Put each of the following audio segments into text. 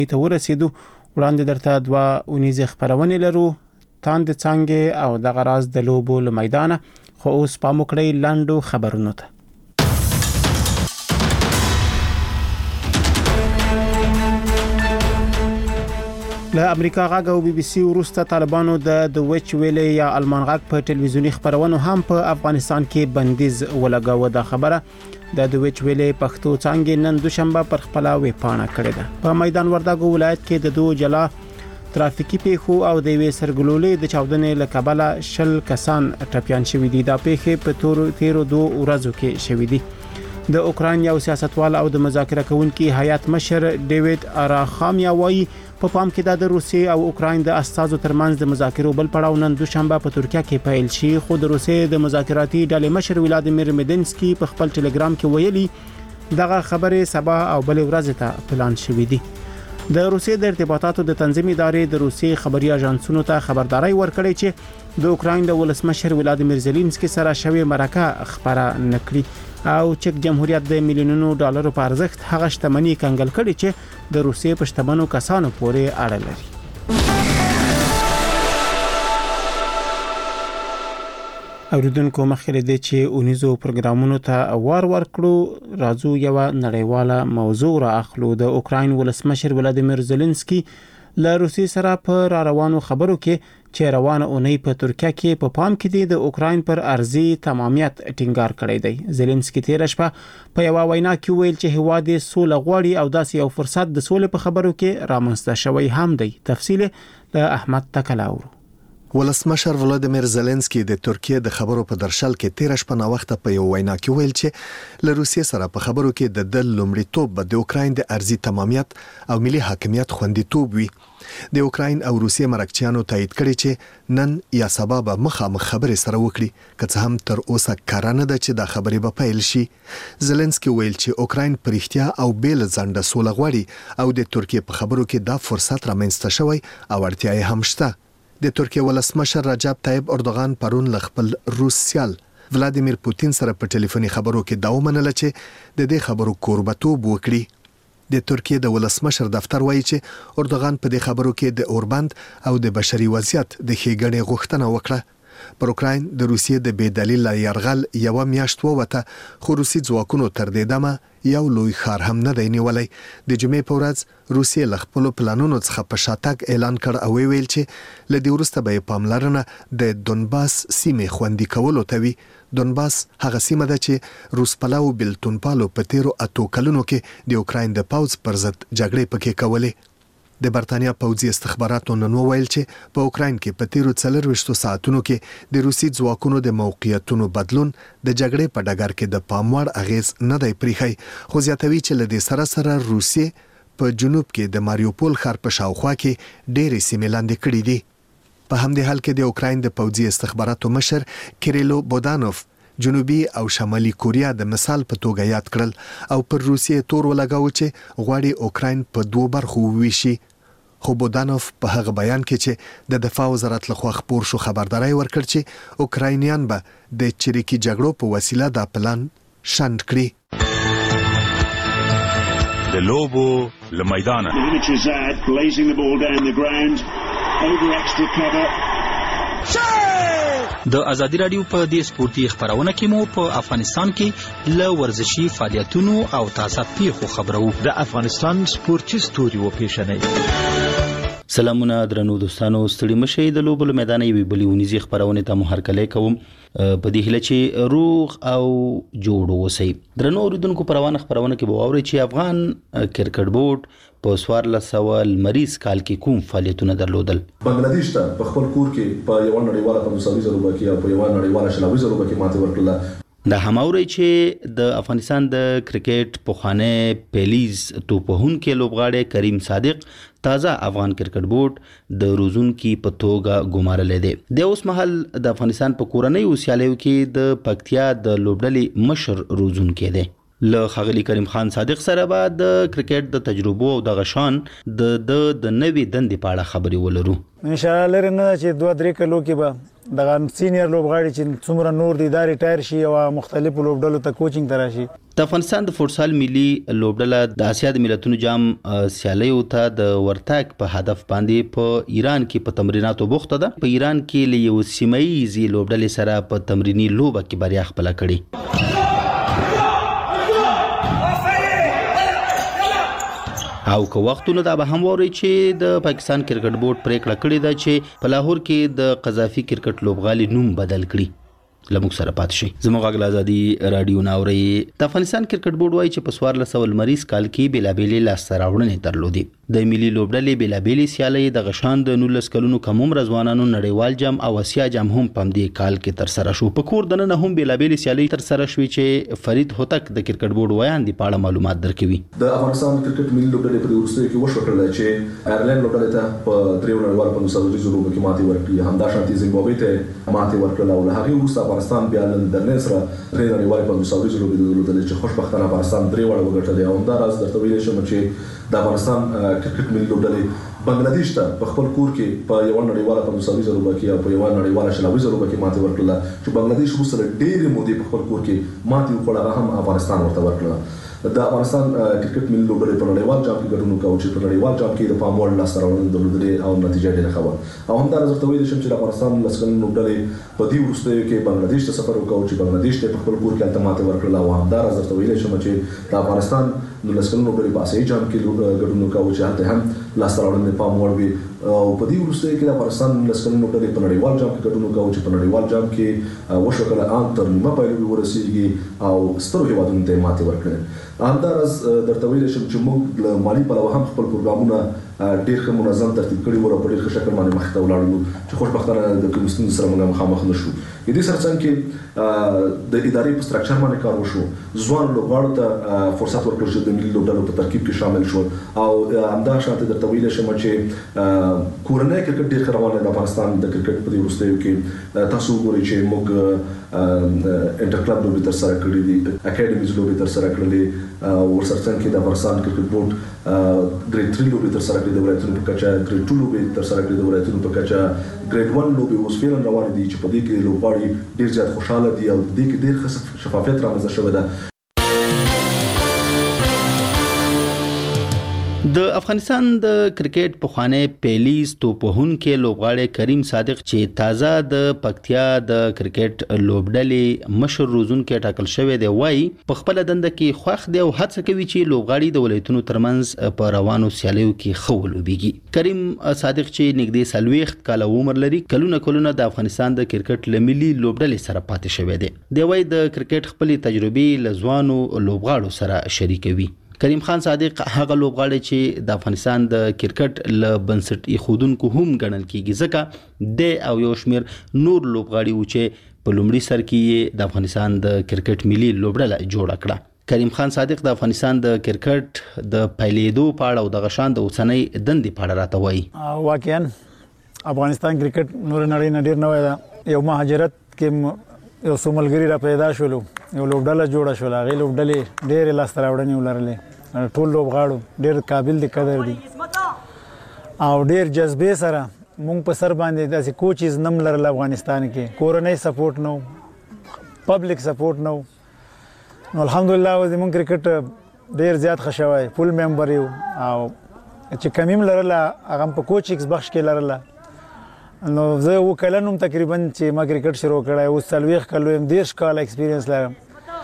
ته ورسېدو. وړاندې درته 2 اونیزې خبرونه لرو، تاند څنګه او د غراز د لوبو له میدانه. خو اوس پام وکړئ لاندو خبرونو ته. له امریکا غږ او بي بي سي وروسته طالبانو د ویچ ویلې یا آلمان غږ په ټلویزیونی خبرونو هم په افغانستان کې بندیز ولګاوه. دا خبره د ویچ ویلې پښتو څنګه نن دوشنبه پر خپل ویب پاڼه کړې ده. په میدان وردګو ولایت کې د 2 جلا ترافیکي پیښو او د وې سرګلولې د چاودنې له کبله 20 کسان ټپيان شوي دي. دا پیښې په تیرو 2 ورځو کې شوي دي. د اوکران یو سیاستوال او د مذاکره کوونکي هیئت مشر ډیوډ اراخامیا وایي په پام کې د روسیې او اوکران د استازو ترمنځ د مذاکرو بل پړاو نن دوشنبه په ترکیه کې پیل شي. خو د روسیې د مذاکراتي ډلې مشر ولادیمیر میدنسکي په خپل ټلګرام کې ویلي دغه خبره سبا او بل ورځ ته پلان شوې دي. د روسیې د ارتباطاتو د تنظیم ادارې د روسیې خبري اژانسونو ته خبرداري ورکړې چې د اوکران د ولسمشر ولادیمیر زيلنسکي سره شوی مرکه خبره نکړي او چک جمهوریت د میلیونونو ډالرو په ارزښت هغه شتمنۍ کنګل کړي چې د روسیې په شتمنو کسانو پورې اړه لري. اوریدونکو مخکې دې چې اونیزو پروګرامونو ته وار ورکړو، راځو یو نړیواله موضوع را اخلو. د اوکران ولسمشر ولادیمیر زيلنسکي له روسیې سره په روانو خبرو کې چې روانه اونۍ په ترکیه کې په پام کې دي د اوکران پر ارزي تمامیت ټینګار کړی دی. زيلنسکي تیر شپه په یو وینا کې ویل چې هواد سوله غواړي او داسې یو فرصت د سولې په خبرو کې رامنځته شوی هم دی. تفصیل له احمد تکلاورو. ولسمشر ولادیمیر زيلنسکي د ترکیه د خبرو په درشل کې 13 شپه نا وخت په یو وینا کې ویل چې له روسیې سره په خبرو کې د لومړیتوب د اوکران د ارزي تمامیت او ملي حاکمیت خوندیتوب وي. د اوکران او روسیې مرکچیانو تایید کړي چې نن یا سبا به مخامخ خبرې سره وکړي، که څه هم تر اوسه کارانه ده چې دا خبرې به پیل شي. زيلنسکي ویل چې اوکران پرختیا او بیل ځنډه سوله غواړي او د ترکیه په خبرو کې دا فرصت رامنځته شوی او اړتیا یې هم شته. د ترکیه ولسمشر رجب طیب اردوغان پرون ل خپل روس سیال ولادیمیر پوتین سره په ټلیفوني خبرو کې دا ومنله چې د دې خبرو کوربتوب وکړي. د ترکیه د ولسمشر دفتر وایي چې اردوغان په دې خبرو کې د اوربند او د بشري وضعیت د ښېګڼې غوښتنه وکړه. پر اوکران د روسیې د بې دلیل یرغل یو میاشت ووته، خو روسي ځواکونو تر دې دمه یو لوی ښار هم نه دی نیولی. د جمعې په ورځ روسیې له خپلو پلانونو څخه په شاتګ اعلان کړ او ویل چې له دې وروسته به پاملرنه د دونباس سیمې خوندي کولو ته وي. دونباس هغه سیمه ده چې روس پلاو بلتون پالو په تیرو 8 کلونو کې د اوکران د پوځ پر ضد جګړې پکې کولې. د برتانیا پوځي استخباراتو نن ویل چې په اوکران کې په تیرو 24 ساعتونو کې د روسي ځواکونو د موقعیتونو بدلون د جګړې په ډګر کې د پاموړ اغیز نه دی پریخي، خو زیاتوي چې له دې سره روسیې په جنوب کې د ماریوپول ښار په شاوخوا کې ډېرې سیمې لاندې کړې دي. په همدې حال کې د اوکران د پوځي استخباراتو مشر کریلو بودانوف جنوبي او شمالي کوریا د مثال په توګه یاد کړل او پر روسیې تور ولګاو چې غواړي اوکران په 2 برخو وویشي. خو بودانوف په هغه بیان کې چې د دفاع وزارت لخوا خبر شو خبرداري ورکړ چې اوکراینیان به د چریکي جګړو په وسیله دا پلان شنډ کړي. د لوبو لمیدانه د ازادي رادیو په دې سپورتي خبرونه کې مو په افغانستان کې ل ورزشي فعالیتونو او تازه پیښو خبرو. د افغانستان سپورتي ستوري و پیښنې. سلامونه درنو دوستانو، ستړي مشي د لوبو میدان یوې بلې ونیزي خبرونه ته محرکلې کوم په دې هله چې روغ او جوړ اوسئ. درنو اوریدونکو پروانه خبرونه کې به واوري چې افغان کرکټ بورډ په 1400 مریض کال کې کوم فعالیتونه درلودل. بنگلاديش ته په خپل کور کې په یو نړیواله 500 زره روپۍ او په یو نړیواله 20 زره روپۍ ماته ورکړه. د هماوري چې د افغانستان د کرکټ پوخانه پیلیز توپهونکو لوبغاړي کریم صادق تازه افغان کرکټ بورډ د روزونکو په توګه ګمارل دي. د اوس مهال د افغانستان په کورنۍ اوسیالیو کې د پکتیا د لوبډلې مشر روزونکو دي. له خغلی کریم خان صادق سره به د کرکټ د تجربو او د غشان د نوې دندې په اړه خبرې ولرو. ان شاء الله لرنه چې 2-3 کلو کې به دغه سینیئر لوبغاړي چې څومره نور دي دا ریټایر شي او مختلفو لوبډلو ته کوچینګ ته راشي. د افغانستان د فوټسال ملي لوبډله د اسیا د ملتونو جام سیالیو ته د ورتګ په هدف باندې په ایران کې په تمریناتو بوخته ده. په ایران کې له یو سیمایي لوبډلې سره په تمرینی لوبه کې بریا خپل کړې. او که وختونه دا به هم ووري چې د پاکستان کرکټ بورډ پریکړه کړې ده چې په لاهور کې د قذافي کرکټ لوبغالي نوم بدل کړي. لموږ سره پات شي. زموږ غږ ازادي رادیو ناوري. د افغانستان کرکټ بورډ وایي چې په 1400 لمریز کال کې بیلابېلې لاسته راوړنې درلودې. د ملي لوبډلې بیلابېلې سیالۍ د غشان د 19 کلونو کم عمر ځوانانو نړیوال جام او اسیا جام هم په دې کال کې تر سره شو. په کور دننه هم بیلابېلې سیالۍ تر سره شوې چې فرید هوتک د کرکټ بورډ ویان دی په اړه معلومات درکوي. د افغانستان کرکټ ملي لوبډلې په وروستیو کې وشوکړل چې آیرلند لوبډلې ته په دریو نړیوالو پنځوسو لوبو کې ماتې ورکړې. همدا شانتي زیمبابوې ته ماتې ورکړه او له هغې وروسته افغانستان بیا نن د نن سره درې نړیوالې پنځوسو لوبې درلودلې چې خوشبختانه افغانستان درې وړه وګټلې. او همداراز درته ویلی شم چې د افغانستان کرکټ ملي لوبډلې بنگلاديش ته په خپل کور کې په یو نړیواله پنځوسو لوبه کې او په یو نړیواله شلویزه لوبه کې ماتې ورکړه چې بنگلاديش وروسته ډېرې مودې په خپل کور کې ماتې وکړه. هم افغانستان ورته ورکړه. د افغانستان کرکټ ملي لوبډلې په نړیوال جام کې ګډون وکاو چې په نړیوال جام کې د پام وړ لاسته راوړنې درلودلې او نتیجه ډېره ښه وه. او همداراز ورته ویلی شم چې د افغانستان لسکلن لوبډلې په دې وروستیو کې بنگلاديش ته سفر وکاو چې بنگلاديش ته په خپل کور کې هلته ماتې ورکړله. او همداراز ورته ویلی شم چې د افغانستان لسکلن لوبډلې په اسیایي جام کې ګډون وکاو چې هلته هم لاسته راوړنې د پام وړ وي. او په دې وروستیو کې د افغانستان لسکلن لوبډلې په نړیوال جام کې ګډون وکاو چې په نړیوال جام کې وشوکړه ان تر نیمه پایلوبې ورسېږي او سترو هېوادونو ته یې ماتې ورکړې. همداراز درته ویلی شم چې موږ له مالي پلوه هم خپل پروګرامونه ډېر ښه منظم ترتیب کړي وو او په ډېر ښه شکل باندې مخې ته ولاړو چې خوشبختانه د کومې ستونزې سره موږ مخامخ نه شو. د دې سره څنګ کې د ادارې په سټرکچر باندې کار وشو. ځوان لوبغاړو ته فرصت ورکړل شو د ملي لوبډلو په ترکیب کې شامل شول. او همدا شانتي درته ویلی شم چې کورنۍ کرکټ ډېر ښه روان دی د افغانستان د کرکټ په دې وروستیو کې. تاسو وګورئ چې موږ انټر کلب لوبې ترسره کړې دي، اکیډمیز لوبې ترسره کړلې. ورسره څنګ کې د افغانستان کرکټ بورډ ګریډ 3 لوبې ترسره کړې د ولایتونو په کچه، ګریډ 2 لوبې ترسره کړې د ولایتونو په کچه، ګریډ 1 لوبې اوس فعلا روانې دي چې په دې کې لوبغاړي ډېر زیات خوشحاله دي او د دې کې ډېر ښه شفافیت رامنځته شوی ده. د افغانستان د کرکټ پخوانی پیلیز توپوهونکی لوبغاړی کریم صادق چې تازه د پکتیا د کرکټ لوبډلې مشر روزونکی ټاکل شوی دی وایي په خپل دنده کې خوښ دی او هڅه کوي چې لوبغاړي د ولایتونو ترمنځ په روانو سیالیو کې ښه ولوبېږي. کریم صادق چې نږدې 40 کاله عمر لري کلونه د افغانستان د کرکټ له ملي لوبډلې سره پاتې شوی دی. دی وایي د کرکټ خپلې تجربې له ځوانو لوبغاړو سره شریکوي. کریم خان صادق هغه لوبغاړی چې د افغانستان د کرکټ له بنسټ ایښودونکو هم ګڼل کیږي ځکه د او یو شمېر نور لوبغاړي و چې په لومړي سر کې د افغانستان د کرکټ ملي لوبډله جوړه کړه. کریم خان صادق د افغانستان د کرکټ د پیلېدو په اړه او د غشان د اوسنۍ دندې په اړه راته وایي. واقعا افغانستان کرکټ نور نړۍ نه ډېر نوی ده. یو مهاجرت کې یو څو ملګري را پیدا شولو، یو لوبډله جوړه شوله. هغې لوبډلې ډېرې لاسته راوړنې ولرلې. ټول لوبغاړو ډېر قابل دي، قدر دي او ډېر جذبې سره مونږ په سر باندې داسې کوچیز نم لرل. افغانستان کې کورنۍ سپورټ نو، پبلک سپورټ نو. نو الحمدلله زمونږ کرکټ ډېر زیات ښه شوی، فل ممبر یو او چې کم هم لرله هغه هم په کوچ بخش کې لرله. نو زه 7 کلن هم تقریبا چې ما کرکټ شروع کړی، اوس 40 کلو یم، 10 کاله ایکسپیرینس لرم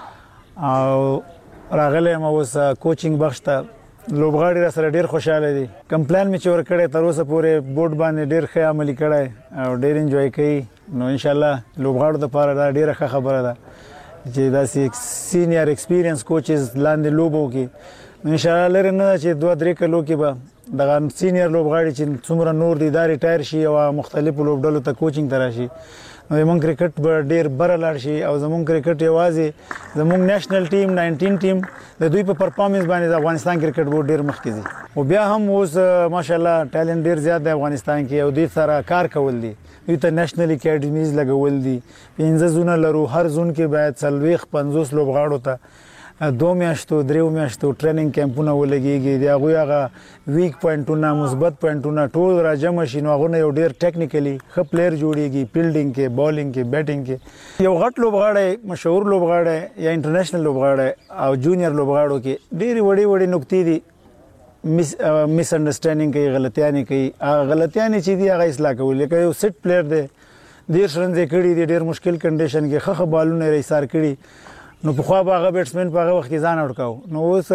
او راغلی یم اوس کوچینګ بخش ته. لوبغاړي را سره ډېر خوشحاله دي. کمپلین مې چې ورکړی تر اوسه پورې بورډ باندې ډېر ښه عملي کړی او ډېر انجوای کوي. نو انشاءالله لوبغاړو دپاره دا ډېره ښه خبره ده چې داسې سینیئر ایکسپیرینس کوچز لاندې لوبو کې. نو انشاءالله لرې نه ده چې 2-3 کلو کې به دغه سینیئر لوبغاړي چې څومره نور دي دا ریټایر شي او مختلفو لوبډلو ته کوچینګ ته راشي. نو زمونږ کرکټ به ډېر بره لاړ شي او زمونږ کرکټ یوازې زمونږ نیشنل ټیم 19 ټیم د دوی په پرفارمنس باندې د افغانستان کرکټ بورډ ډېر مخکې ځي. او بیا هم اوس ماشاءالله ټیلنټ ډېر زیات دی افغانستان کې او دوی سره کار کول دي. دوی ته نیشنل اکیډمیز لګول دي. 15 زونه لرو، هر زون کې باید 40-50 لوبغاړو ته 2 میاشتو 3 میاشتو ټریننګ کیمپونه ولګيږي د هغه ویک پوینټونه مثبت پوینټونه ټول راجمع شي نو هغه یو ډیر ټیکنیکلی ښه پلیر جوړیږي فیلډینګ کې بالینګ کې بیټینګ کې یو غټ لوبغاړی مشهور لوبغاړی یا انټرنیشنل لوبغاړی او جونیئر لوبغاړو کې ډېری وړي نقطې دي میس انډرسټانډینګ کوي غلطیانې کوي غلطیانې چې دي هغه اصلاح کوي لکه یو سیټ پلیر دی 10 رنز کړي دي ډېر مشکل کنډیشن کې خخ بالونه ریسار کړي نو په خوا هغه بیټسمن په هغه وخت کې ځان اورکاو نو اوس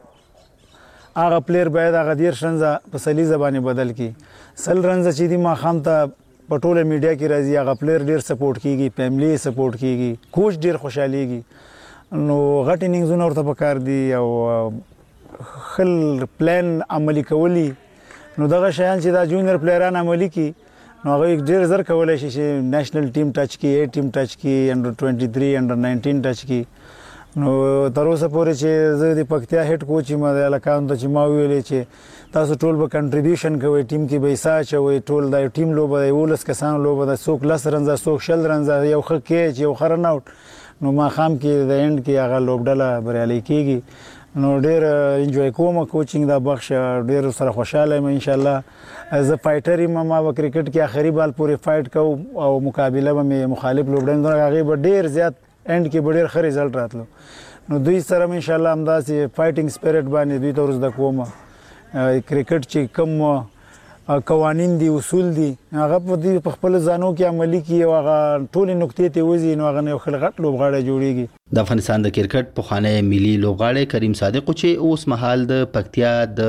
هغه پلیر باید هغه 10 رنز په سلیزه باندې بدل کړي سل رنز چې دي ما خام ته په ټوله میډیا کې راځي هغه پلیر ډېر سپورټ کیږي فیملی سپورټ کیږي کوچ ډېر خوشاليږي نو غټ اننګزونه ورته پکار دي او خل پلان عملی کولی نو دغه شیان چې دا جونیئر پلیران عملی کی نو هغه ډېر زر کولای شي چې نېشنل ټیم ټچ کی A ټیم ټچ کی انډر 23 انډر 19 ټچ کی نو تر اوسه پورې چې زه د پکتیا هډ کوچ ما د الکان ته چې ما ویلې چې تاسو ټول به کنټریبیوشن کوئ ټیم کې به حصہ چوي ټول د ټیم لوبه د 19 کسان لوبه د څوک لس رنزه څوک شل رنزه یو ښه کیچ یو ښه رن آوټ نو ما خام کې د اینډ کې هغه لوبډله بریالي کیږي نو ډېر انجوای کوم کوچینګ دا بخش ډېر سره خوشاله یم ان شاء الله از فایټر یم ما په کرکټ کې اخري بال پورې فایټ کوم او مقابله به مخالف لوبډن هغه به ډېر زیات اینډ کې به ډېر ښه رزلټ راتلو نو دوی سره ان شاء الله همداسې فایټینګ سپیرټ باندې دوی ته ورزده کوم کرکټ چې کوم قوانین دي اصول دي هغه په دې په خپل ځانو کې عملي کی او هغه ټول نقطې ته وزي نو هغه یو خلغت لوبغاړی جوړیږي د افغانستان د کرکټ پخوانی ملي لوبغاړی کریم صادق چې اوس مهال د پکتیا د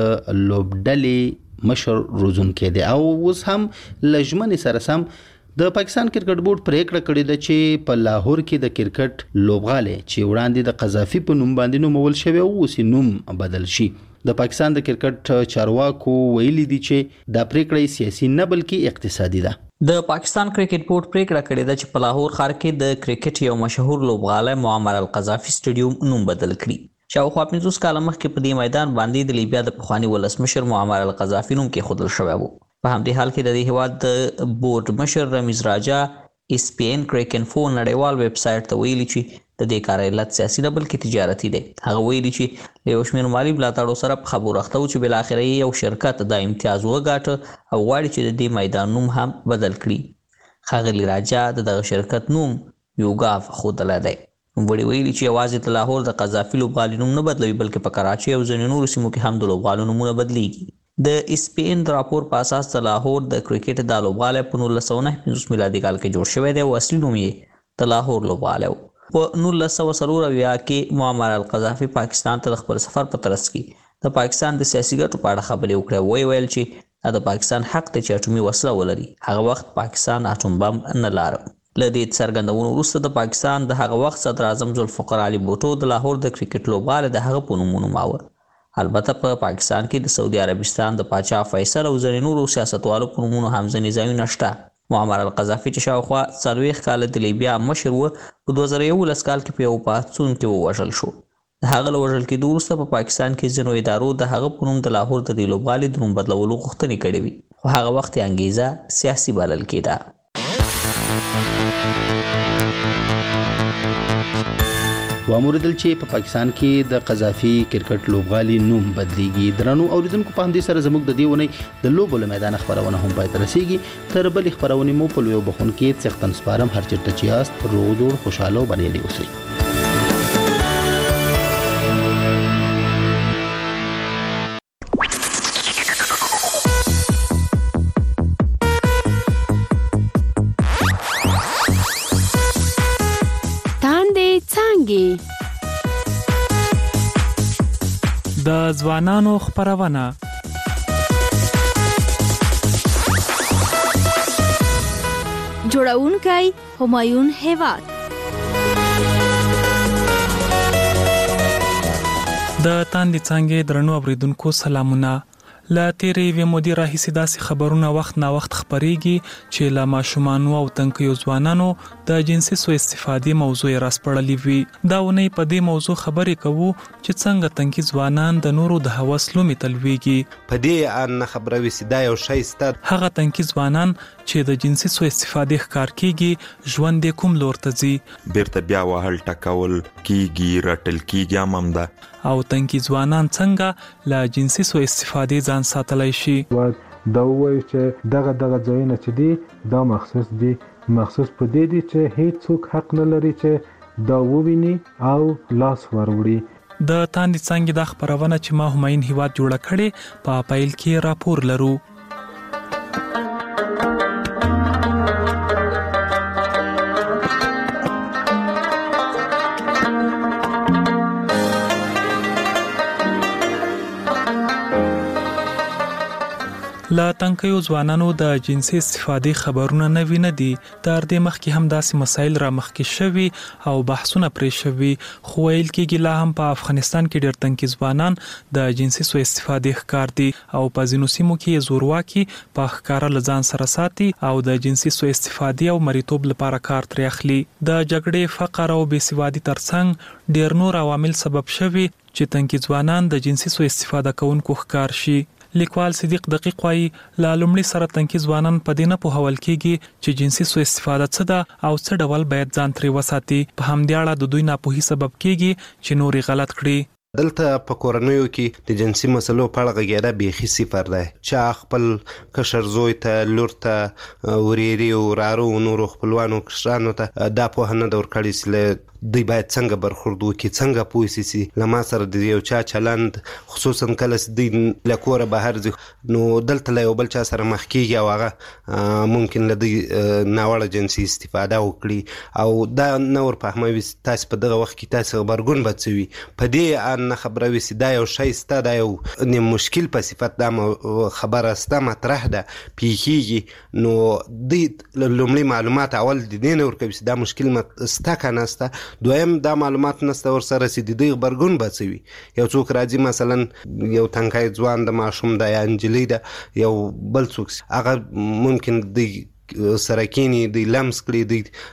لوبډلې مشر روزونکي دی او اوس هم لجمن سره سم د پاکستان کرکټ بورډ پریکړه کړې ده چې په لاهور کې د کرکټ لوبغاړي چې وړاندې د قذافي په نوم باندې نومول شوی او اوس نوم بدل شي د پاکستان د کرکټ چارواکو ویلي دي چې دا پریکړه سیاسي نه بلکې اقتصادي ده د پاکستان کرکټ بورډ پریکړه کړې ده چې په لاهور ښار کې د کرکټ یو مشهور لوبغاړی معمر القذافي سټیډیوم نوم بدل کړي شاوخوا 50 کاله مخکې په دې میدان باندې د لیبیا د پخواني ولسمشر معمر القذافي نوم کې خودل شوی وو په همدې حال کې د دې هیواد د بورډ مشر رمیز راجا ESPN کرکټ نړیوال ویب سټ ته ویلي چې د دې کار علت سیاسي نه بلکې تجارتي دی هغه ویلي چې له یو شمېر مالي ملاتړو سره په خبرو اخته و چې بالاخره یو شرکت د امتیاز وګاټه او غواړي چې د دې میدان نوم هم بدل کړي ښاغلي راجا دغه شرکت نوم یوګاف ښودلی دی نوموړي ویلي چې یوازې د لاهور د قذافي لوبغالي نوم نه بدلوي بلکې په کراچۍ او ځینو نورو سیمو کې هم د لوبغالو نومونه بدلیږي د ESPN د راپور په اساس د لاهور د کرکټ د لوبغالی په 1959 میلادي کال کې جوړ شوی دی او اصلي نوم یې د لاهور لوبغالی و په 1940 کې معمر القذافي پاکستان ته د خپل سفر په ترڅ کې د پاکستان د سیاسي ګټو په اړه خبرې وکړې ویل چې د پاکستان حق دی چې اټومي وسله ولري هغه وخت پاکستان اټوم بم نه لاره له دې څرګندونو وروسته د پاکستان د هغه وخت صدر اعظم ذوالفقار علي بوټو د لاهور د کرکټ لوبغالی د هغه په نوم ونوماوه البته په پاکستان کې د سعودي عربستان د پاچا فیصل او ځینې نورو سیاستوالو په نومونو هم ځینې ځایونه شته معمر القذافي چې شاوخوا 40 کاله د لیبیا مشر و په 2011 کال کې په یو پاڅون کې ووژل شو د هغه له وژل کېدو وروسته په پاکستان کې ځینو ادارو د هغه په نوم د لاهور د دې لوبغالي د نوم بدلولو غوښتنې کړې وي خو هغه وخت یې انګیزه سیاسي بلل کېده واموردل چې په پاکستان کې د قذافي کرکټ لوبغالي نوم بدلیږي درنو اوریدونکو په همدې سره زموږ د دې ونې د لوبو له میدان خبرونه هم پای ته رسیږي تر بلې خبرونه مو په لویو بخون کې څښتن سپارم هر چېرته چې یاست روغ جوړ خوشاله او بریالي اوسئ د ځوانانو خبرونه جوړونکی همایون هیواد د تاندې څانګې درنو اوریدونکو سلامونه لا تیرې وی مودي راهیسې داسې خبرونه وخت نا وخت خبريږي چې لا ماشومان او تنکیو ځوانانو د جنسي سوء استفادې موضوع راسپړلې وي. دا ونې په دې موضوع خبرې کوو چې څنګه تنکي ځوانان د نورو د هوس لومې تلويږي. په دې ان خبره وسیدا یو شی ست هغه تنکي ځوانان چې د جنسي سوء استفادې ښکار کیږي ژوند کوم لور ته ځي بیرته بیا وهل ټکول کیږي رټل کیږي امم ده او تنکي ځوانان څنګه له جنسي سوء استفادې ځان ساتلای شي. دا وایي چې دغه ځایونه چې دي دا مخصوص په دې دي چې هیڅ څوک حق نه لري چې دا وویني او لاس وروړي. د تاندې څنګه د خبرونه چې ما هماین هیواد جوړه کړي په پایل کې راپور لرو. لا تنکیو ځوانانو د جنسي استفادې خبرونه نه ویني دي. تر دې مخکې هم داسې مسایل را مخکې شوي او بحثونه پرې شوي خو ویل کېږي لا هم په افغانستان کې ډېر تنکي ځوانان د جنسي سوء استفادې ښکار دي او په ځینو سیمو کې زورواکي په ښکارا لزان سره ساتي او د جنسي سوء استفادې او مریتوب لپاره کار ترې اخلي. د جګړې فقر او بېسوادي ترڅنګ ډېر نور عوامل سبب شوي چې تنکي ځوانان د جنسي سوء استفاده کوونکو ښکار شي. لیکوال صدیق دقیق وايي لا لومړي سره تنکي ځوانان په دې نه پوهول کېږي چې جنسي سوء استفاده څه ده او څه ډول باید ځان ترې وساتي. په همدې اړه د دوی ناپوهي سبب کېږي چې نوري غلط کړي. دلته په کورنیو کې د جنسي مسلو په اړه غږیدا بیخي صفر ده چې خپل کشر زوی ته لور ته وريري او رارو نور خپلوانو کشرانو ته دا په نه دور کړي چې دوی باید څنګه برخورد وکړي څنګه پوه شي لما سره د یو چلند خصوصا کله چې دوی له کوره بهر ځي نو دلته له یو بل چا سره مخ کېږي او هغه ممکن له دوی ناوړه جنسي استفاده وکړي او دا نور په هموي تاسو په دغه وخت کې تاسو خبرګون بچوي په دې ان خبره وسی دا یو شی ست دا یو نیم مشکل په صفت دا خبره ست مطرح ده پیخیږي نو د لومړي معلومات اول د دین ورکوي دا مشکل ست کناسته دویم دا معلومات نسته ور سره سي د خبرګون بچوي. یو څوک راځي مثلا یو تنکای ځوان د ماشوم د یا انجلی د یو بل څوک هغه ممکن د سرکینی د لمس کړي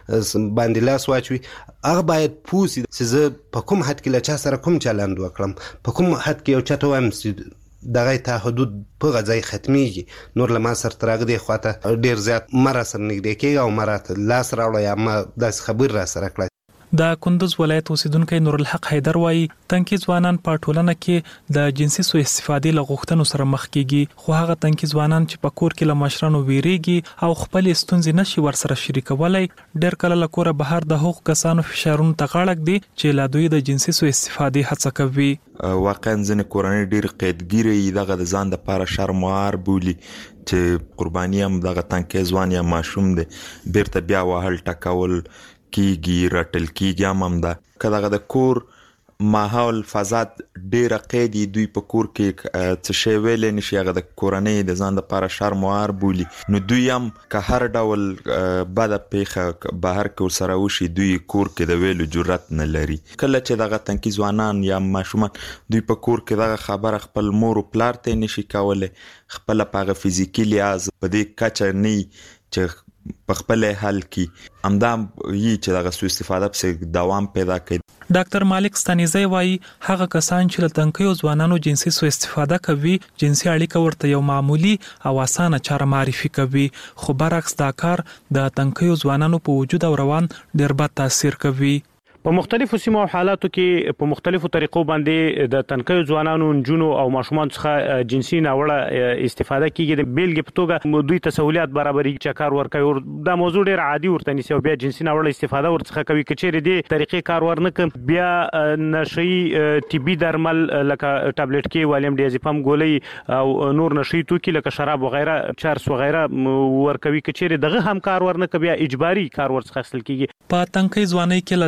د باندې لاس واچوي هغه باید پوسی چې زه په کوم حد کې لچا سره کوم چلند وکړم په کوم حد کې یو چاته وایم چې دغه ته حدود په غځای ختميږي نور لمه سر ترغه دی خواته ډیر زیات مر سر نږدې کېږي او مرات لاس راوړی یا ما داس خبر را سره کړی. د کندوز ولایت اوسیدونکو نور الحق حیدر وایي تنکي ځوانان په ټولنه کې د جنسي سوء استفادې لغوښتنو سره مخ کیږي خو هغه تنکي ځوانان چې په کور کې له مشرانو ویریږي او خپل ستونزې نشي ورسره شریکولای ډېر کله له کوره بهر د حقوق کسانو فشارونو ته غاړه دي چې لا دوی د جنسي سوء استفادې هڅه کوي. واقعا ځنې کورنۍ ډېر قیدګیري دغه د ځان لپاره شرموار بولي چې قرباني هم دغه تنکي ځوان یا ماشوم دی بیرته بیا وهل ټکول کیږي رټل کیږي هم ده که دغه د کور ماحول فضا ډیره قیدي دوی په کور کې څه شی ویل نشي هغه د کورنۍ د ځان لپاره شرموار بولي نو دوی هم که هر ډول بد پیښه بهر کې سره وشي دوی کور کې د ویلو جرأت نه لري. کله چې دغه تنکي ځوانان یا ماشومان دوی په کور کې دغه خبره خپل مور او پلار ته نشي کولای خپل په فزیکی لحاظ په دې کچه نه چې په خپل حل کې همدا یی چې دغه سوء استفاده په دوام پیدا کوي. ډاکټر مالک ستانیزی وایي هغه کسان چې له تنکیو ځوانانو جنسي سوء استفاده کوي جنسي اړیکه ورته یو معمولی او اسانه چاره معرفي کوي خو برعکس دا کار د تنکیو ځوانانو په وجود او روان ډېر بد تاثیر کوي. په مختلفو سیمو او حالاتو کې په مختلفو طریقو باندې د تنکیو ځوانانو نجونو او ماشومان څخه جنسي ناوړه استفاده کیږي د بیلګې په توګه دوی ته سہولیت برابري چې کار ورکوي دا موضوع ډیر عادي ورته نیسي او بیا جنسي ناوړه استفاده ورڅخه کوي کچېره دي طریقې کار ورنکم بیا نشي طبي درمل لکه ټابلیټ کې والیم ډیازپام ګولۍ او نور نشي توکي لکه شراب وغیرہ چرس وغیرہ ورکوي کچېره دغه هم کار ورنکوي بیا اجباري کار ورڅخه حاصل کیږي. په تنکي ځواني کې لزانه د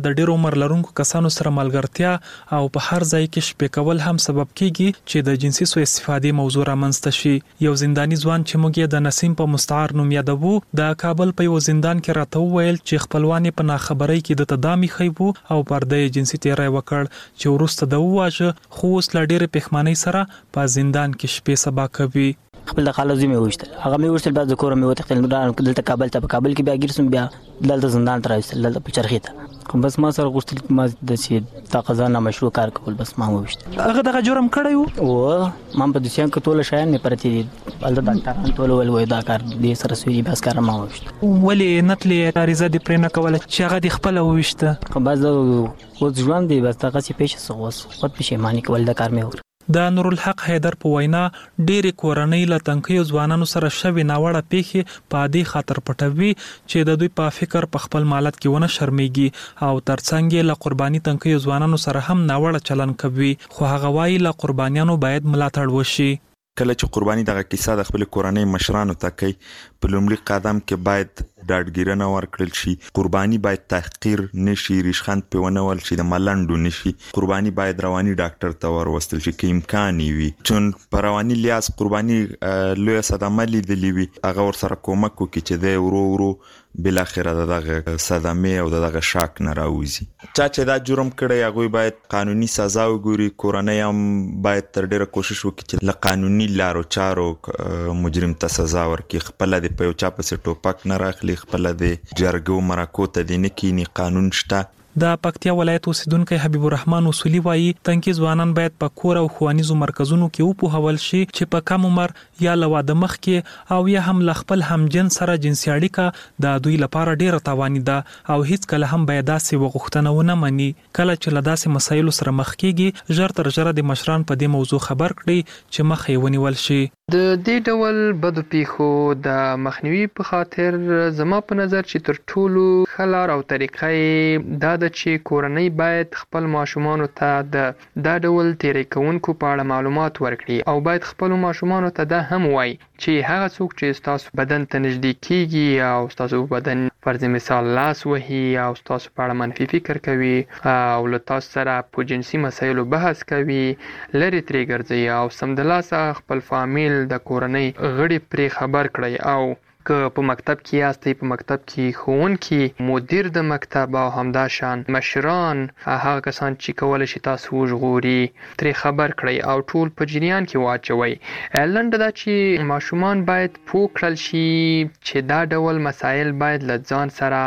د ډېر عمر لرونکو کسانو سره ملګرتیا او په هر ځای کې شپې کول هم سبب کیږي چې د جنسي سوء استفادې موضوع رامنځته شي. یو زنداني ځوان چې موږ د نسیم په مستعار نوم یادوو د کابل په یو زندان کې راته وویل چې خپلوان په ناخبرۍ کې د تدامي خیبو او پرده جنسي تیری وکړ چې ورسته د واجه خو اوس لا ډېر پښمنۍ سره په زندان کې شپې سبا کوي. خپل د خالو زمي وشتل هغه مې وشتل بعد د کور مې وته خپل نوران دلته کابل کې بیا ګرسم بیا دلته زندان تر راځل دلته په چرخې ته بس ما سره غوښتل ما د چې د قضا نه مشروع کار کول بس ما وشتل هغه دغه جرم کړی او ما په دسیان کې ټول شایان مې پرتی دي بل د ډاکټران ټول ول دا کار دې سره سوي بس کار ما وشتل ولې نتلې اړیزه دې پرې نه کوله چې هغه د خپل وشته بس او ژوند دی بس هغه چې پېښه سوس خود پښیمانی کول دا کار مې وکړ. د نورالحق حیدر په وینا ډېرې کورنۍ له تنکیو ځوانانو سره شوي ناوړه پیښې په عادي خاطر پټوي چې د دوی په فکر په خپل مالت کې ونه شرمېږي او ترڅنګ یې له قرباني تنکیو ځوانانو سره هم ناوړه چلن کوي خو هغه وایي له قربانیانو باید ملاتړ وشي. کله چې قرباني دغه کیسه د خپل کورنۍ مشرانو ته کوي په لومړي قدم کې باید ډاډګیرنه ورکړل شي. قرباني باید تحقیر نشي ریشخند په ونول شي د ملنډو نشي. قرباني باید رواني ډاکټر ته وروستل شي کې امکان وي چون په رواني لیاس قرباني لوی صدمه لیدلې وي هغه ور سره کومک وکړي چې د ورو بل اخره دغه صدمه او دغه شاک نه راوځي. چې دا جرم کړی هغه باید قانوني سزا وګوري. کورنۍ هم باید تر ډیره کوشش وکړي چې له قانوني لارو چارو مجرم ته سزا ورکړي. خپل د په یو چا پسې ټوپک نه راخلي خپل د جرګو مرکو ته د نکینی قانون شته. د پکتیا ولایت اوسیدونکو حبیب الرحمن اصولي وایي تنکي ځوانان باید په کور او ښوونیزو مرکزونو کې وپوهول شي چې په کم عمر یا له واده مخکې او یا هم له خپل همجنس سره جنسي اړیکه د دوی لپاره ډیره تاواني ده او هیڅ کله هم باید داسې وغوښتنه ونه مني. کله چې له داسې مسایلو سره مخ کیږي ژر تر ژره د مشران په دې موضوع خبر کړي چې مخ یې ونیول شي. د دې ډول بدو پیښو د مخنیوي په خاطر زما په نظر چې تر ټولو ښه لار او طریقه دا ده چې کورنۍ باید خپل ماشومانو ته دا ډول تیری کوونکو په اړه معلومات ورکړي او باید خپل ماشومانو ته دا هم وایي چې هغه څوک چې تاسو بدن ته نږدې کیږي او تاسو بدن فرض مثال لاس وهي او تاسو په اړه منفي فکر کوي او له تاسو سره په جنسي مسایلو بحث کوي لري ترې ګرځي او سمدلاسه خپل فامیل د کورنۍ غړي پرې خبر کړئ او که په مکتب کې یاستئ په مکتب کې ښوونکي مدیر د مکتب او همدا شان مشران هغه کسان چې کولی شي تاسو وژغوري ترې خبر کړئ او ټول په جریان کې واچوئ. لنډه دا چې ماشومان باید پوه کړل شي چې دا ډول مسایل باید له ځان سره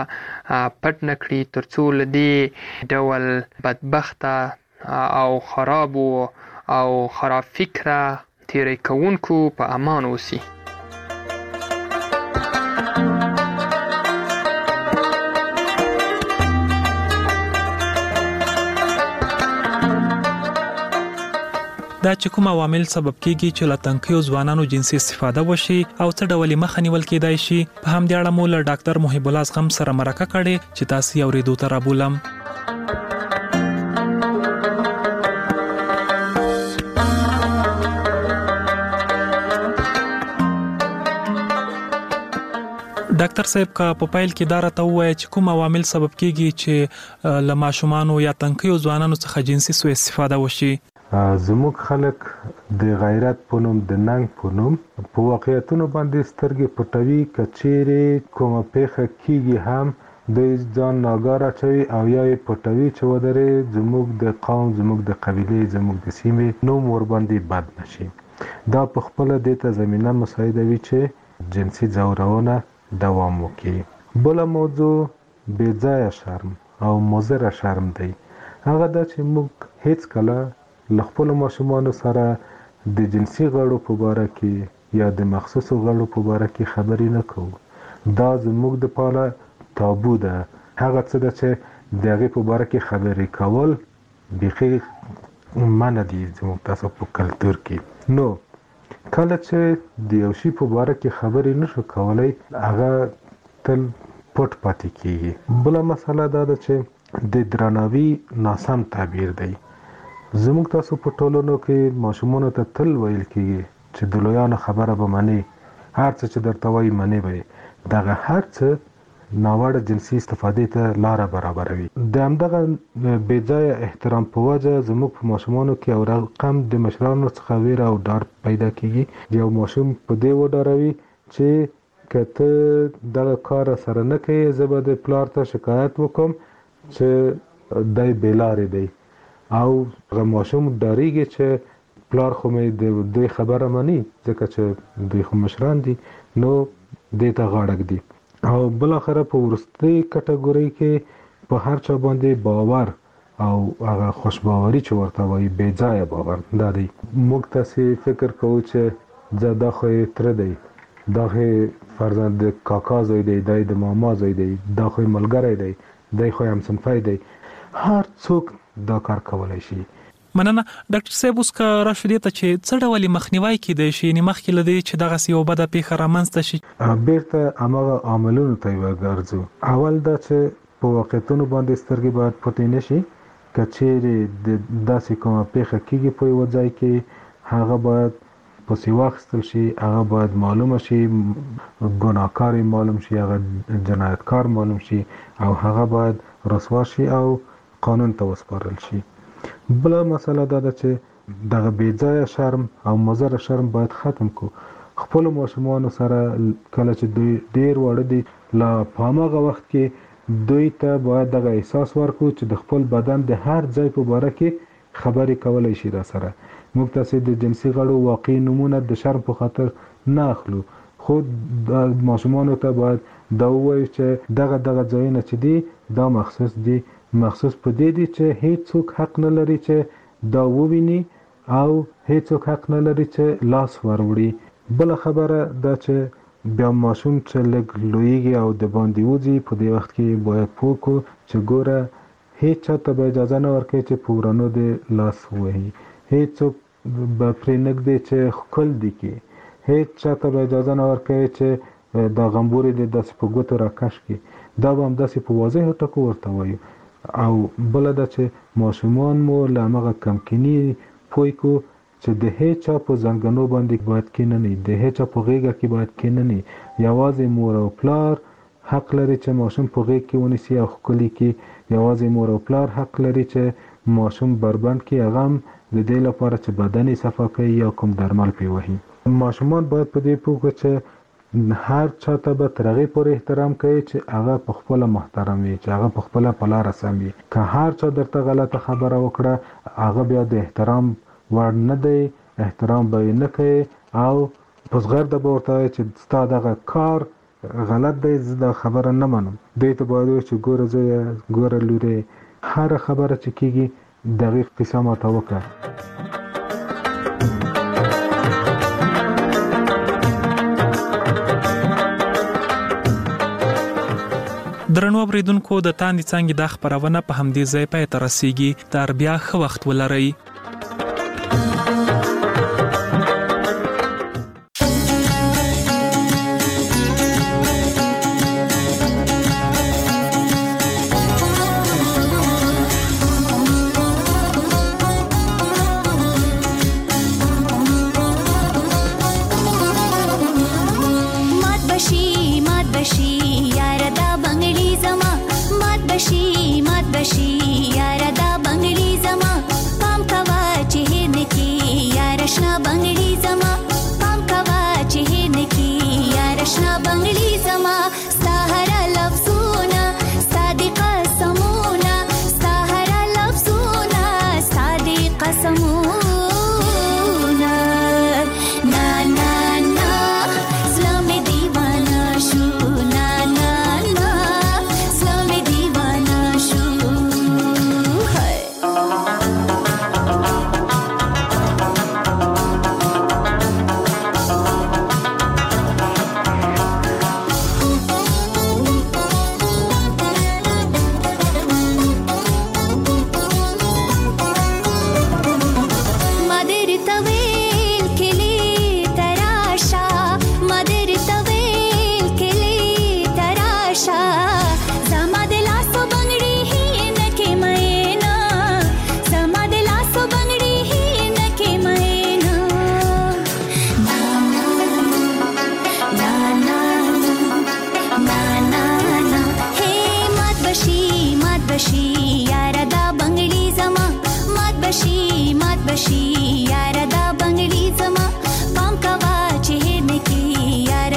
پټ نه کړي تر څو له دې ډول بدبخته او خرابو او خراب فکره تیری کوونکو په امان اوسي. دا چې کوم عوامل سبب کیږي چې له تنکیو ځوانانو جنسي استفاده وشي او څه ډول مخه نیول کېدای شي په همدې اړه مو له ډاکټر محب الله زغم سره مرکه کړې چې تاسو یې اورېدو ته رابولم. ډاکټر صاحب کا په پایل کې دا راته وایي چې کوم عوامل سبب کیږي چې له ماشومانو یا تنکیو ځوانانو څخه جنسي سوء استفاده وشي. زموږ خلک د غیرت په نوم د ننګ په نوم په واقعیتونو باندې سترګې پټوي که چیرې کومه پیښه کیږي هم دوی ځان ناګاره اچوي او یا یې پټوي چې ودرې زموږ د قوم زموږ د قبیلې زموږ د سیمې نوم ورباندې بد نشي. دا په خپله دې ته زمینه مساعدوي چې جنسي ځورونه دوام وکړي. بله موضوع بې ځایه شرم او مضره شرم دی. هغه دا چې موږ هیڅ کله له خپلو ماشومانو سره د جنسي غړو په باره کې یا د مخصوصو غړو په باره کې خبرې نه کوو. دا زموږ دپاره تابو ده. هغه څه ده چې د هغې په باره کې خبرې کول بیخي منع دي زموږ تاسو په کلتور کې. نو کله چې د یو شي په باره کې خبرې نشو کولی هغه تل پټ پاتې کېږي. بله مسله دا ده چې د درناوي ناسم تعبیر دی. زموږ تاسو په ټولنو کې ماشومانو ته تل ویل کېږي چې د لویانو خبره به منې، هر څه چې درته وایي منې به یې. دغه هر څه ناوړه جنسي استفادې ته لار برابروي. د همدغه بې ځایه احترام په وجه زموږ په ماشومانو کې یو رقم د مشرانو څخه ویره او ډار پیدا کیږي. یو ماشوم په دې وډاروي چې کته دغه کار سره نه کوي زه به د پلار ته شکایت وکم چې دای بیلارې دی، او هغه ماشوم ډاریږي چې پلار خو مې د دوی خبره مني ځکه چې دوی خو مشران دي نو دې ته غاړه ږدي. او بل اخره په وروستۍ کټګورۍ کې په هر چا باندې باور او هغه خوشباوري چې ورته وایي بې ځایه باور دا دی. موږ تاسې فکر کوو چې زه دا خو یې تره دی، دا خو فرزند د کاکا زوی دی، دی د ماما زوی دی، دا خو ملګری دی، دی خو همصنفی دی. هر څوک دا کار کولی شي. مننه ډاکټر صاحب. اوس که راشو دې ته چې څه ډول مخنیوی کیدای شي، یعنې مخکې له دې چې دغسې یوه بده پیښه رامنځته شي؟ بیرته هماغه عاملونو ته یې وګرځو. اول دا چې په واقعیتونو باندې سترګې باید پټې نه شي. که چیرې د داسې کومه پیښه کیږي په یوه ځای کې هغه باید پسې واخیستل شي، هغه باید معلومه شي، ګناهکار معلوم شي، هغه جنایتکار معلوم شي او هغه باید رسوا شي او قانون ته وسپارل شي. بله مسله دا ده چې دغه بې ځایه شرم او مضر شرم باید ختم کو. خپلو ماشومانو سره کله چې دوی ډېر واړه دي لا په هماغه وخت کې دوی ته باید دغه احساس ورکړو چې د خپل بدن د هر ځای په باره کې خبرې کولی شي را سره. موږ تاسې د جنسي غړو واقعي نومونه د شرم په خاطر نه اخلو، خو د ماشومانو ته باید دا ووایو چې دغه ځایونه چې دي دا مخصوص دي، مخصوص په دې دي چې هیڅوک حق نه لري چې دا وویني او هیڅوک حق نه لري چې لاس وروړي. بله خبره دا چې بیا ماشوم چې لږ لویږي او د باندې وځي په دې وخت کې باید پوه کړو چې ګوره هیڅ چا ته به اجازه نه ورکوي چې په ورانو د لاس ووهي، هیڅوک به پرې نږدې چې ښکل دي کړي، هیڅ چا ته به اجازه نه ورکوي چې دا غمبورې د داسې په ګوتو راکش کړي. دا به همداسې په واضحو ټکو ورته وایو. او بله ده چې ماشومان مو له همغه کمکیني پوه کړو چې د هیڅ چا په زنګنو باندې باید کېنني، د هیڅ چا په غېږه کې باید کېنني. یوازې مور او پلار حق لري چې ماشوم په غېږ کې ونیسي او ښکلي کړي. یوازې مور او پلار حق لري چې ماشوم بربند کړي، هغه هم د دې لپاره چې بدن یې صفا کوي یا کوم درمل پرې وهي. ماشومان باید په دې پوه کړي چې هر چا ته به تر هغې پورې احترام کوي چې هغه په خپله محترم وي، چې هغه په خپله په لاره سم وي. که هر چا درته غلطه خبره وکړه هغه بیا د احترام وړ نه دی، احترام به یې نه کوي او په زغرده به ورته وایي چې ستا دغه کار غلط دی، زه دا خبره نه منم. دوی ته باید وایي چې ګوره زویه، ګوره لورې، هره خبره چې کېږي دقیق قصه ماته وکړه. درنو اوریدونکو د تاندې څانګې د خبرونه په همدې ځای پای ته رسیږي. تر بیا ښه وخت ولرئ. مات بشي یاره دا بنگلی زما پام کا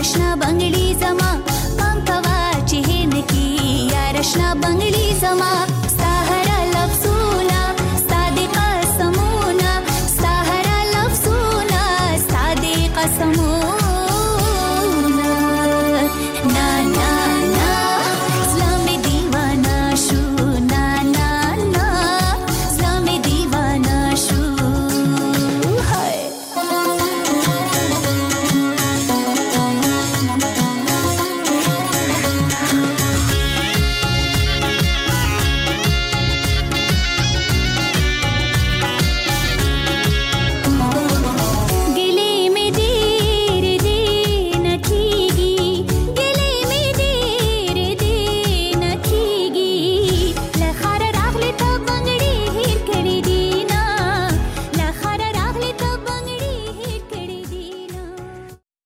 آشنا بنګ